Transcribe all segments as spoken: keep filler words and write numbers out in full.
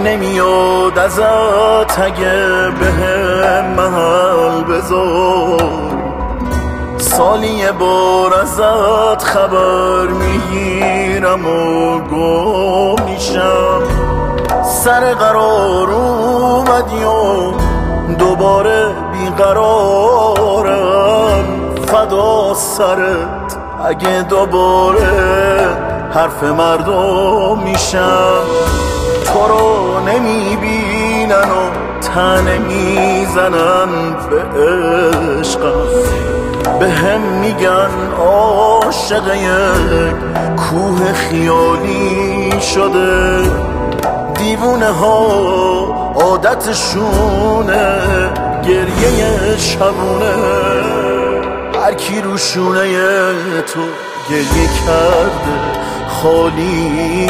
نمیاد ازت اگه بهم محل بذار، سالی یه بار ازت خبر میگیرم و گم میشم. سر قرار اومدی و دوباره بیقرارم، فدا سرت اگه دوباره حرف مردم میشم. تو رو نمیبینن و تنه میزنن به عشقم، به هم میگن عاشق یک کوه خیالی شده. دیوونه ها عادتشونه گریه شبونه، هر کی رو شونه تو گریه کرده خالی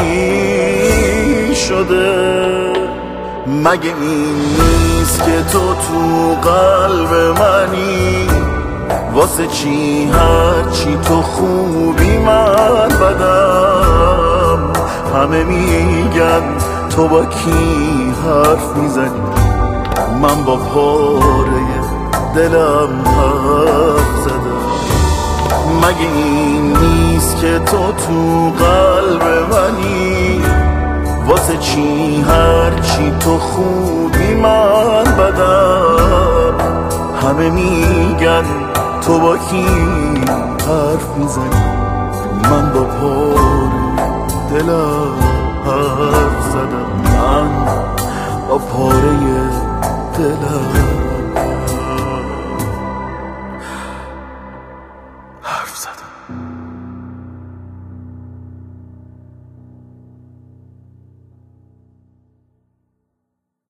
شده. مگه این نیست که تو تو قلب منی؟ واسه چی هرچی تو خوبی من بدم؟ همه میگن تو با کی حرف میزنی، من با پاره دلم حرف زدم. مگه این نیست که تو تو قلب منی؟ واسه چی هرچی تو خوبی من بدم؟ همه میگن تو با کی حرف میزنی، من با پاره دلم حرف زدم. من با پاره دلم